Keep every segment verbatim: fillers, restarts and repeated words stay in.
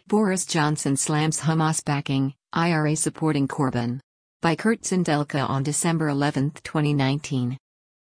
Boris Johnson slams Hamas backing, I R A supporting Corbyn. By Kurt Zindelka on December eleventh, twenty nineteen.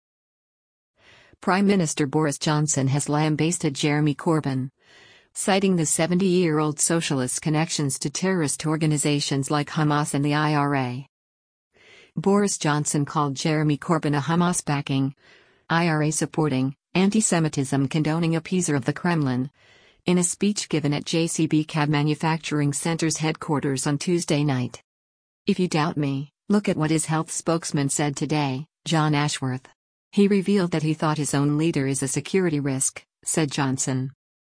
Prime Minister Boris Johnson has lambasted Jeremy Corbyn, citing the seventy-year-old socialist's connections to terrorist organizations like Hamas and the I R A. Boris Johnson called Jeremy Corbyn a Hamas-backing, I R A-supporting, anti-Semitism condoning appeaser of the Kremlin, in a speech given at J C B Cab Manufacturing Center's headquarters on Tuesday night. "If you doubt me, look at what his health spokesman said today, John Ashworth. He revealed that he thought his own leader is a security risk," said Johnson.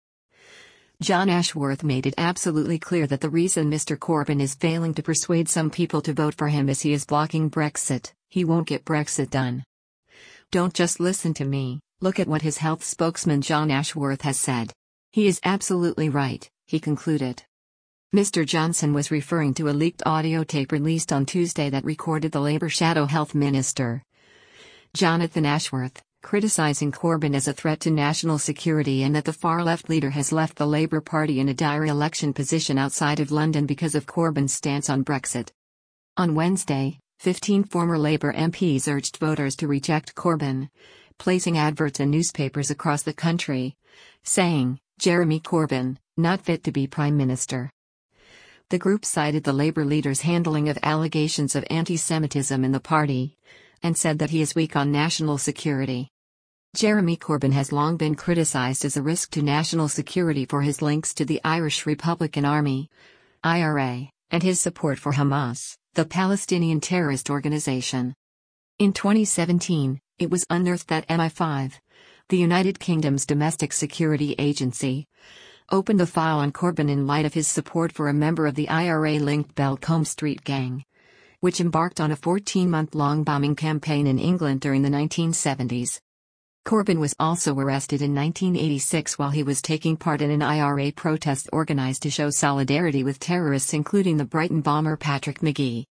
John Ashworth made it absolutely clear that the reason Mister Corbyn is failing to persuade some people to vote for him is he is blocking Brexit. He won't get Brexit done. "Don't just listen to me, look at what his health spokesman John Ashworth has said. He is absolutely right," he concluded. Mister Johnson was referring to a leaked audio tape released on Tuesday that recorded the Labour Shadow Health Minister, Jonathan Ashworth, criticizing Corbyn as a threat to national security and that the far-left leader has left the Labour Party in a dire election position outside of London because of Corbyn's stance on Brexit. On Wednesday, fifteen former Labour M Ps urged voters to reject Corbyn, placing adverts in newspapers across the country, saying, "Jeremy Corbyn, not fit to be Prime Minister." The group cited the Labour leader's handling of allegations of anti-Semitism in the party, and said that he is weak on national security. Jeremy Corbyn has long been criticised as a risk to national security for his links to the Irish Republican Army, I R A, and his support for Hamas, the Palestinian terrorist organization. In twenty seventeen, it was unearthed that M I five, the United Kingdom's domestic security agency, opened a file on Corbyn in light of his support for a member of the I R A-linked Belcombe Street gang, which embarked on a fourteen-month-long bombing campaign in England during the nineteen seventies. Corbyn was also arrested in nineteen eighty-six while he was taking part in an I R A protest organized to show solidarity with terrorists, including the Brighton bomber Patrick Magee.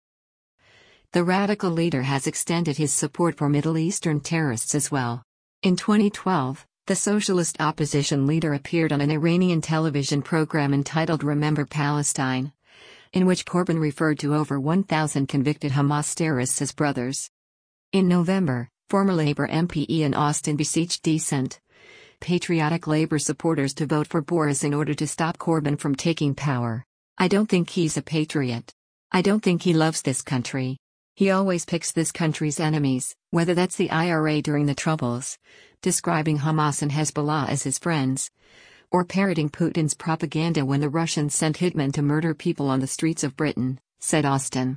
The radical leader has extended his support for Middle Eastern terrorists as well. In twenty twelve, the socialist opposition leader appeared on an Iranian television program entitled Remember Palestine, in which Corbyn referred to over one thousand convicted Hamas terrorists as brothers. In November, former Labour M P Ian Austin beseeched decent, patriotic Labour supporters to vote for Boris in order to stop Corbyn from taking power. "I don't think he's a patriot. I don't think he loves this country. He always picks this country's enemies, whether that's the I R A during the Troubles, describing Hamas and Hezbollah as his friends, or parroting Putin's propaganda when the Russians sent hitmen to murder people on the streets of Britain," said Austin.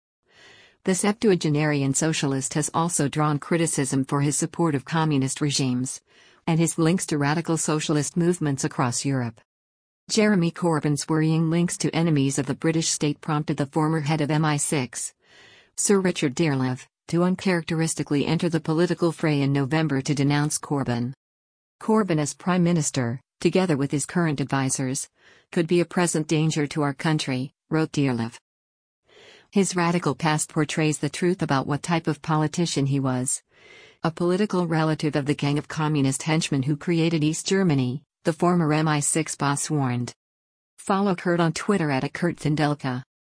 The septuagenarian socialist has also drawn criticism for his support of communist regimes, and his links to radical socialist movements across Europe. Jeremy Corbyn's worrying links to enemies of the British state prompted the former head of M I six, Sir Richard Dearlove, to uncharacteristically enter the political fray in November to denounce Corbyn. "Corbyn as Prime Minister, together with his current advisers, could be a present danger to our country," wrote Dearlove. His radical past portrays the truth about what type of politician he was. A political relative of the gang of communist henchmen who created East Germany, the former M I six boss warned. Follow Kurt on Twitter at Kurt Zindelka.